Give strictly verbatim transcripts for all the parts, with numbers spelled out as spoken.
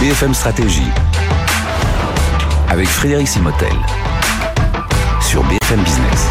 B F M Stratégie avec Frédéric Simotel sur B F M Business.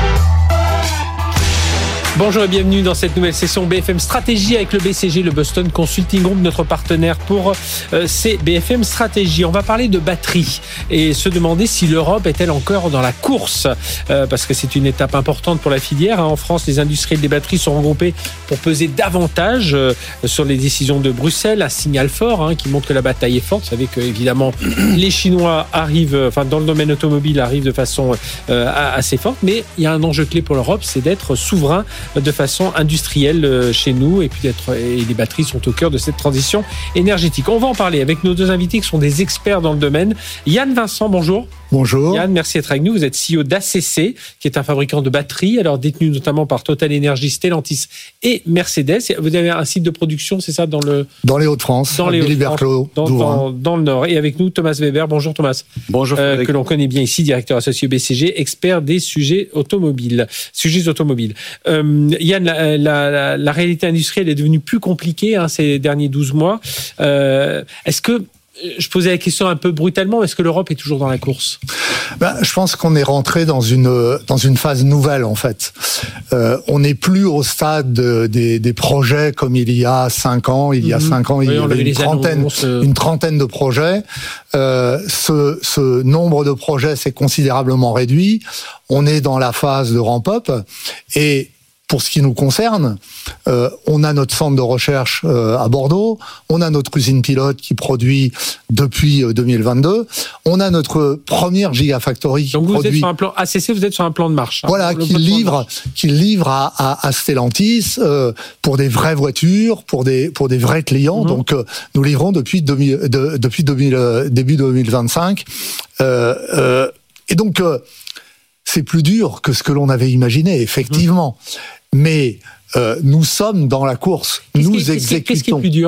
Bonjour et bienvenue dans cette nouvelle session B F M Stratégie avec le B C G, le Boston Consulting Group, notre partenaire pour euh, ces B F M Stratégie. On va parler de batterie et se demander si l'Europe est-elle encore dans la course, euh, parce que c'est une étape importante pour la filière. En France, les industriels des batteries sont regroupés pour peser davantage euh, sur les décisions de Bruxelles. Un signal fort hein, qui montre que la bataille est forte. Vous savez que évidemment les Chinois arrivent, enfin dans le domaine automobile arrivent de façon euh, assez forte, mais il y a un enjeu clé pour l'Europe, c'est d'être souverain de façon industrielle chez nous et puis d'être, et les batteries sont au cœur de cette transition énergétique. On va en parler avec nos deux invités qui sont des experts dans le domaine. Yann Vincent, bonjour. Bonjour. Yann, merci d'être avec nous. Vous êtes C E O d'A C C, qui est un fabricant de batteries, alors détenu notamment par Total Energy, Stellantis et Mercedes. Vous avez un site de production, c'est ça, dans le dans les Hauts-de-France, dans les Hauts-de-France, dans, dans, dans le Nord. Et avec nous, Thomas Weber. Bonjour Thomas. Bonjour. Euh, que l'on connaît bien ici, directeur associé B C G, expert des sujets automobiles. Sujets automobiles. Euh, Yann, la, la, la, la réalité industrielle est devenue plus compliquée hein, ces derniers douze mois. Euh, est-ce que Je posais la question un peu brutalement, est-ce que l'Europe est toujours dans la course ? Ben, je pense qu'on est rentré dans une dans une phase nouvelle en fait. Euh, on n'est plus au stade de, des, des projets comme il y a cinq ans. Il y a mmh. cinq ans, oui, il y avait une trentaine, annonces, euh... une trentaine de projets. Euh, ce, ce nombre de projets s'est considérablement réduit. On est dans la phase de ramp-up et pour ce qui nous concerne, euh, on a notre centre de recherche euh, à Bordeaux, on a notre usine pilote qui produit depuis euh, deux mille vingt-deux, on a notre première gigafactory qui Donc vous produit... êtes sur un plan A C C, vous êtes sur un plan de marche. Hein, voilà, qui livre, qui livre à, à, à Stellantis euh, pour des vraies voitures, pour des pour des vrais clients. Mmh. Donc euh, nous livrons depuis deux mille, de, depuis deux mille, euh, début deux mille vingt-cinq. Euh, euh, et donc euh, c'est plus dur que ce que l'on avait imaginé, effectivement. Mmh. Mais euh, nous sommes dans la course. Qu'est-ce nous qui, exécutons. Qu'est-ce qui est plus dur ?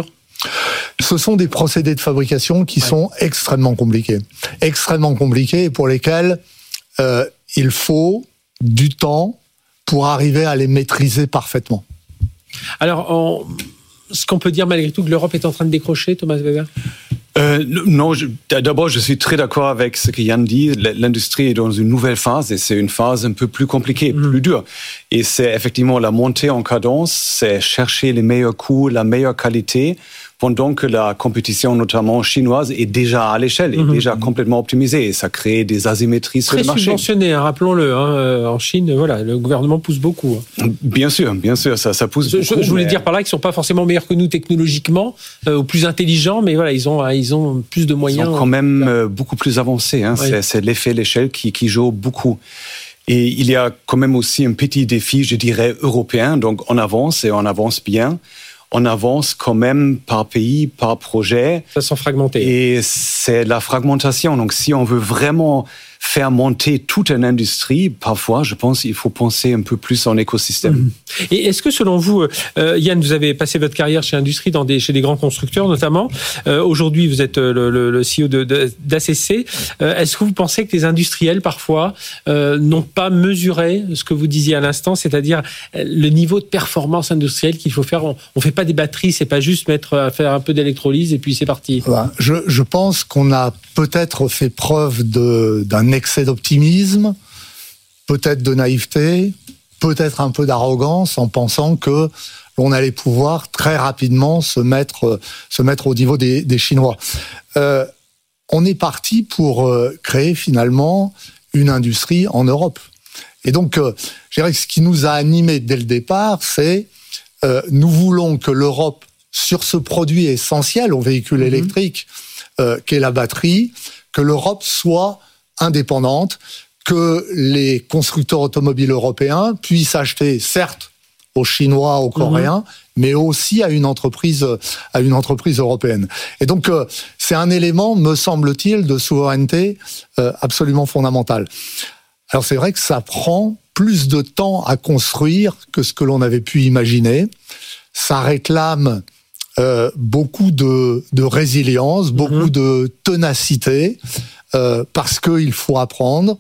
Ce sont des procédés de fabrication qui ouais. sont extrêmement compliqués. Extrêmement compliqués et pour lesquels euh, il faut du temps pour arriver à les maîtriser parfaitement. Alors, on... ce qu'on peut dire malgré tout que l'Europe est en train de décrocher, Thomas Weber ? Euh, non, je, d'abord, je suis très d'accord avec ce que Yann dit. L'industrie est dans une nouvelle phase et c'est une phase un peu plus compliquée, mmh. plus dure. Et c'est effectivement la montée en cadence, c'est chercher les meilleurs coûts, la meilleure qualité, pendant que la compétition, notamment chinoise, est déjà à l'échelle, est mmh. déjà complètement optimisée. Et ça crée des asymétries sur le marché. Très subventionné, hein, rappelons-le. Hein, en Chine, voilà, le gouvernement pousse beaucoup. Hein. Bien sûr, bien sûr, ça, ça pousse je, beaucoup. Je voulais mais... dire par là qu'ils ne sont pas forcément meilleurs que nous technologiquement, euh, ou plus intelligents, mais voilà, ils ont, ils ont plus de moyens. Ils sont quand même euh, beaucoup plus avancés. Hein. Oui. C'est, c'est l'effet l'échelle qui, qui joue beaucoup. Et il y a quand même aussi un petit défi, je dirais, européen. Donc on avance et on avance bien. On avance quand même par pays, par projet. Ça sent fragmenté. Et c'est la fragmentation. Donc, si on veut vraiment faire monter toute une industrie, parfois, je pense qu'il faut penser un peu plus en écosystème. Et est-ce que, selon vous, euh, Yann, vous avez passé votre carrière chez Industrie, dans des, chez des grands constructeurs notamment. Euh, aujourd'hui, vous êtes le, le, le C E O de, de, d'A C C. Euh, est-ce que vous pensez que les industriels, parfois, euh, n'ont pas mesuré ce que vous disiez à l'instant, c'est-à-dire le niveau de performance industrielle qu'il faut faire? On ne fait pas des batteries, c'est pas juste mettre à faire un peu d'électrolyse et puis c'est parti. Je, je pense qu'on a peut-être fait preuve de, d'un excès d'optimisme, peut-être de naïveté, peut-être un peu d'arrogance en pensant que l'on allait pouvoir très rapidement se mettre, se mettre au niveau des, des Chinois. Euh, on est parti pour euh, créer finalement une industrie en Europe. Et donc, euh, je dirais que ce qui nous a animés dès le départ, c'est euh, nous voulons que l'Europe, sur ce produit essentiel au véhicule mmh. électrique, euh, qu'est la batterie, que l'Europe soit indépendante, que les constructeurs automobiles européens puissent acheter, certes, aux Chinois, aux Coréens, mmh. mais aussi à une entreprise, à une entreprise européenne. Et donc, euh, c'est un élément, me semble-t-il, de souveraineté euh, absolument fondamental. Alors, c'est vrai que ça prend plus de temps à construire que ce que l'on avait pu imaginer. Ça réclame euh, beaucoup de, de résilience, beaucoup mmh. de ténacité, euh, parce qu'il faut apprendre,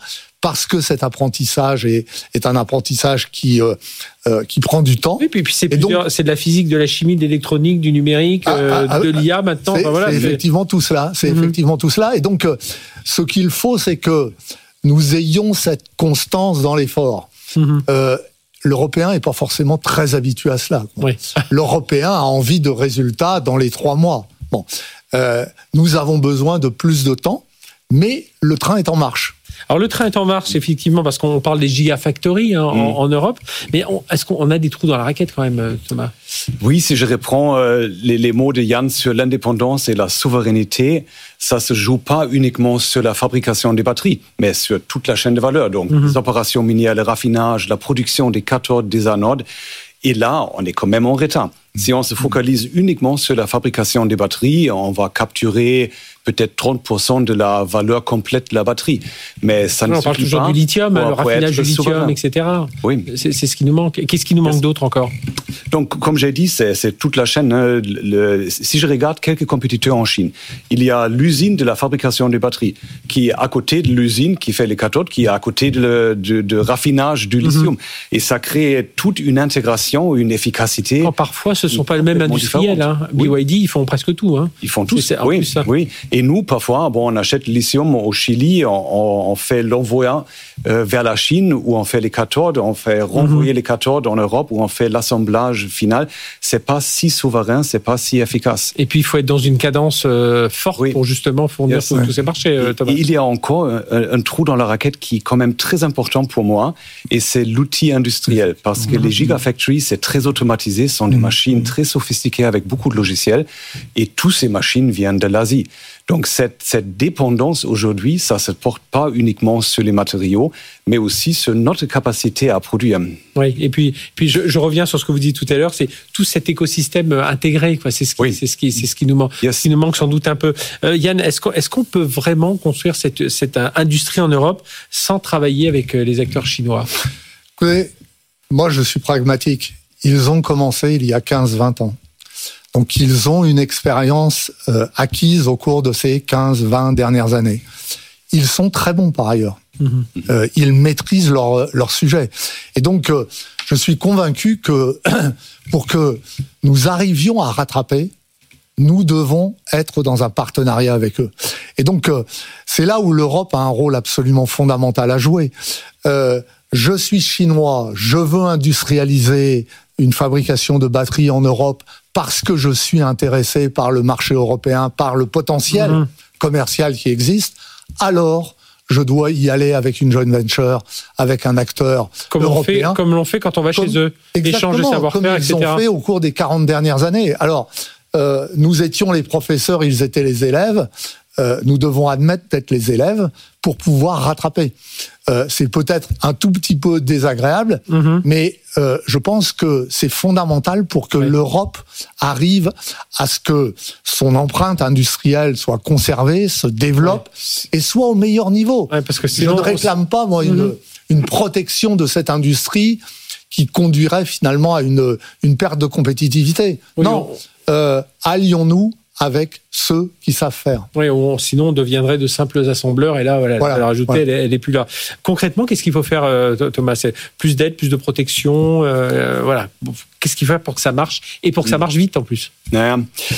parce que cet apprentissage est, est un apprentissage qui, euh, euh, qui prend du temps. Oui, puis, puis c'est, donc, c'est de la physique, de la chimie, de l'électronique, du numérique, ah, euh, ah, de l'I A maintenant. C'est, enfin, voilà, c'est c'est... effectivement tout cela. C'est mm-hmm. effectivement tout cela. Et donc, euh, ce qu'il faut, c'est que nous ayons cette constance dans l'effort. Mm-hmm. Euh, L'Européen n'est pas forcément très habitué à cela. Oui. L'Européen a envie de résultats dans les trois mois. Bon, euh, nous avons besoin de plus de temps, mais le train est en marche. Alors le train est en marche, effectivement, parce qu'on parle des gigafactories hein, mmh. en, en Europe, mais on, est-ce qu'on a des trous dans la raquette quand même, Thomas ? Oui, si je reprends euh, les, les mots de Yann sur l'indépendance et la souveraineté, ça se joue pas uniquement sur la fabrication des batteries, mais sur toute la chaîne de valeur. Donc, mmh. les opérations minières, le raffinage, la production des cathodes, des anodes. Et là, on est quand même en retard. Si on se focalise uniquement sur la fabrication des batteries, on va capturer peut-être trente pour cent de la valeur complète de la batterie. Mais ça ne on parle toujours pas du lithium, le raffinage du lithium, souverain. et cetera. Oui. C'est, c'est ce qui nous manque. Qu'est-ce qui nous manque d'autre encore ? Donc, comme j'ai dit, c'est, c'est toute la chaîne. Hein. Le, si je regarde quelques compétiteurs en Chine, il y a l'usine de la fabrication des batteries qui est à côté de l'usine qui fait les cathodes, qui est à côté de, le, de, de raffinage du lithium. Mm-hmm. Et ça crée toute une intégration, une efficacité. Quand parfois, ce ne sont pas les mêmes industriels. Hein. B Y D, oui. Ils font presque tout. Hein. Ils font tout. C'est, oui, plus, oui. Et nous, parfois, bon, on achète le lithium au Chili, on, on fait l'envoi euh, vers la Chine, où on fait les cathodes, on fait renvoyer mm-hmm. les cathodes en Europe, où on fait l'assemblage final. C'est pas si souverain, c'est pas si efficace. Et puis, il faut être dans une cadence euh, forte oui. pour justement fournir yes, tous, ouais. tous ces marchés, euh, Thomas. Et il y a encore un, un trou dans la raquette qui est quand même très important pour moi, et c'est l'outil industriel. Parce que mm-hmm. les gigafactories, c'est très automatisé, ce sont des mm-hmm. machines très sophistiquées avec beaucoup de logiciels, et toutes ces machines viennent de l'Asie. Donc cette, cette dépendance aujourd'hui, ça ne se porte pas uniquement sur les matériaux, mais aussi sur notre capacité à produire. Oui, et puis, puis je, je reviens sur ce que vous dites tout à l'heure, c'est tout cet écosystème intégré, quoi. C'est ce qui, oui. c'est ce qui, c'est ce qui nous manque, yes. ce qui nous manque sans doute un peu. Euh, Yann, est-ce qu'on, est-ce qu'on peut vraiment construire cette, cette industrie en Europe sans travailler avec les acteurs chinois ? Écoutez, moi je suis pragmatique. Ils ont commencé il y a quinze vingt ans. Donc, ils ont une expérience euh, acquise au cours de ces quinze vingt dernières années. Ils sont très bons par ailleurs. Mmh. Euh, ils maîtrisent leur, leur sujet. Et donc, euh, je suis convaincu que pour que nous arrivions à rattraper, nous devons être dans un partenariat avec eux. Et donc, euh, c'est là où l'Europe a un rôle absolument fondamental à jouer. Euh, je suis chinois, je veux industrialiser une fabrication de batteries en Europe parce que je suis intéressé par le marché européen, par le potentiel mmh. commercial qui existe, alors je dois y aller avec une joint venture, avec un acteur comme européen. On fait, comme l'on fait quand on va comme, chez eux, échange de savoir-faire, comme ils et cetera. Ont fait au cours des quarante dernières années. Alors, euh, nous étions les professeurs, ils étaient les élèves. Euh, nous devons admettre d'être les élèves pour pouvoir rattraper. Euh, c'est peut-être un tout petit peu désagréable, mmh. mais euh, je pense que c'est fondamental pour que oui. l'Europe arrive à ce que son empreinte industrielle soit conservée, se développe ouais. et soit au meilleur niveau. Ouais, parce que sinon, je ne réclame pas, moi, une, mmh. une protection de cette industrie qui conduirait finalement à une, une perte de compétitivité. Oui, non, on... euh, allions-nous avec ceux qui savent faire. Oui, on, sinon on deviendrait de simples assembleurs et là, voilà, voilà. la valeur ajoutée, voilà. elle, elle est plus là. Concrètement, qu'est-ce qu'il faut faire, euh, Thomas ? C'est plus d'aide, plus de protection, euh, voilà. Qu'est-ce qu'il faut faire pour que ça marche et pour que ça marche vite en plus ? euh,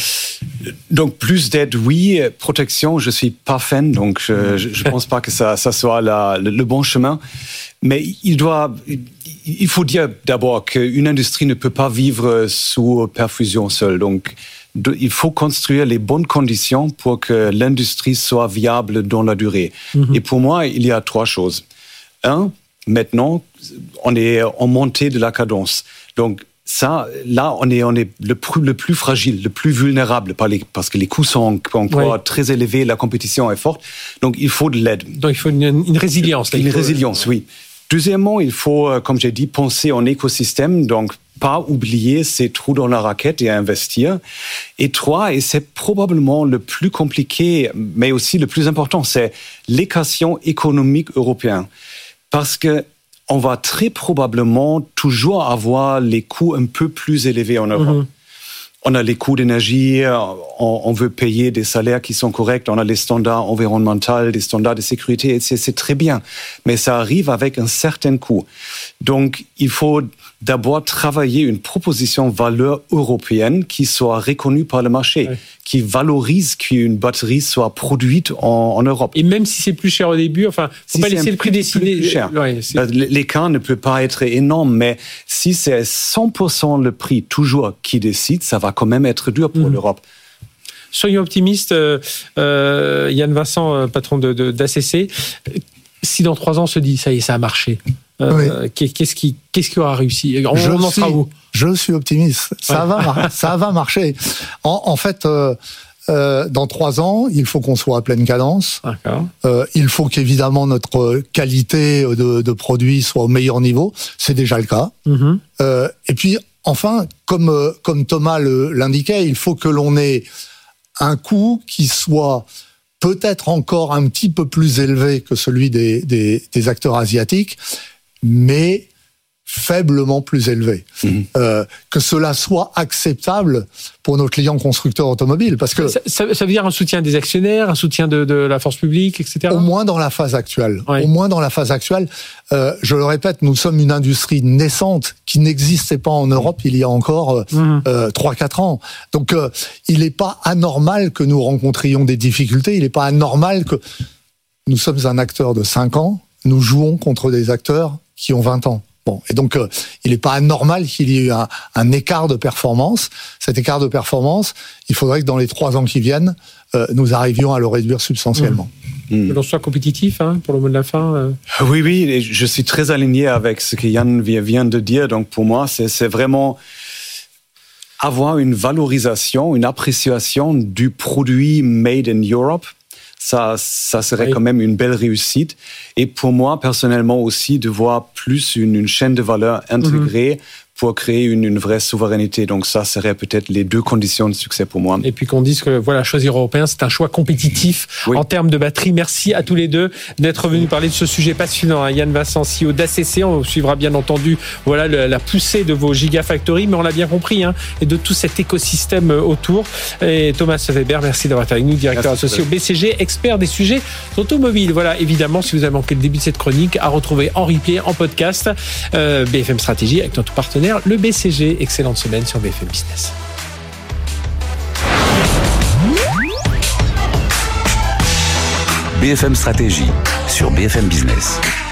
Donc plus d'aide, oui. Protection, je suis pas fan, donc je, je pense pas que ça, ça soit la, le, le bon chemin. Mais il doit, il faut dire d'abord qu'une industrie ne peut pas vivre sous perfusion seule. Donc il faut construire les bonnes conditions pour que l'industrie soit viable dans la durée. Mmh. Et pour moi, il y a trois choses. Un, maintenant, on est en montée de la cadence. Donc ça, là, on est, on est le, plus, le plus fragile, le plus vulnérable par les, parce que les coûts sont encore oui. très élevés, la compétition est forte. Donc il faut de l'aide. Donc il faut une, une résilience. Une faut... résilience, oui. Deuxièmement, il faut, comme j'ai dit, penser en écosystème, donc pas oublier ces trous dans la raquette et investir. Et trois, et c'est probablement le plus compliqué, mais aussi le plus important, c'est l'équation économique européenne. Parce que on va très probablement toujours avoir les coûts un peu plus élevés en Europe. Mmh. on a les coûts d'énergie, on, on veut payer des salaires qui sont corrects, on a les standards environnementaux, les standards de sécurité, et c'est, c'est très bien. Mais ça arrive avec un certain coût. Donc, il faut d'abord travailler une proposition valeur européenne qui soit reconnue par le marché, oui. qui valorise qu'une batterie soit produite en, en Europe. Et même si c'est plus cher au début, enfin, faut si pas laisser le prix décider. Plus cher. Ouais, l'écart ne peut pas être énorme, mais si c'est cent pour cent le prix toujours qui décide, ça va quand même être dur pour mmh. l'Europe. Soyons optimistes. Euh, euh, Yann Vincent, euh, patron de, de, d'A C C, si dans trois ans on se dit ça y est, ça a marché. Euh, oui. Qu'est-ce qui, qu'est-ce qui aura réussi? On, je, on en suis, sera où? Je suis optimiste. Ça ouais. va, ça va marcher. En, en fait, euh, euh, dans trois ans, il faut qu'on soit à pleine cadence. Euh, il faut qu'évidemment notre qualité de, de produit soit au meilleur niveau. C'est déjà le cas. Mm-hmm. Euh, et puis, enfin, comme comme Thomas le, l'indiquait, il faut que l'on ait un coût qui soit peut-être encore un petit peu plus élevé que celui des, des, des acteurs asiatiques, mais faiblement plus élevé. Mmh. Euh, que cela soit acceptable pour nos clients constructeurs automobiles. Parce que ça, ça, ça veut dire un soutien des actionnaires, un soutien de, de la force publique, et cetera. Au moins dans la phase actuelle. Oui. Au moins dans la phase actuelle. Euh, je le répète, nous sommes une industrie naissante qui n'existait pas en Europe il y a encore mmh. euh, trois quatre ans. Donc euh, il n'est pas anormal que nous rencontrions des difficultés. Il n'est pas anormal que nous sommes un acteur de cinq ans. Nous jouons contre des acteurs qui ont vingt ans. Bon, et donc euh, il n'est pas anormal qu'il y ait eu un, un écart de performance. Cet écart de performance, il faudrait que dans les trois ans qui viennent, euh, nous arrivions à le réduire substantiellement. Mmh. Que l'on soit compétitif, hein, pour le mot de la fin. Euh... Oui, oui, et je suis très aligné avec ce que Yann vient de dire. Donc pour moi, c'est, c'est vraiment avoir une valorisation, une appréciation du produit made in Europe. Ça, ça serait oui. quand même une belle réussite. Et pour moi, personnellement aussi, de voir plus une, une chaîne de valeur intégrée mm-hmm. pour créer une, une vraie souveraineté. Donc ça serait peut-être les deux conditions de succès pour moi. Et puis qu'on dise que voilà, choisir européen, c'est un choix compétitif oui. en termes de batterie. Merci à tous les deux d'être venus parler de ce sujet passionnant. Hein. Yann Vincent, C E O d'A C C, on suivra bien entendu voilà, le, la poussée de vos gigafactories, mais on l'a bien compris, hein, et de tout cet écosystème autour. Et Thomas Weber, merci d'avoir été avec nous, directeur merci associé au B C G, expert des sujets automobiles. Voilà, évidemment, si vous avez manqué le début de cette chronique, à retrouver en replay, en podcast, euh, B F M Stratégie avec notre partenaire, le B C G. Excellente semaine sur B F M Business. B F M Stratégie sur B F M Business.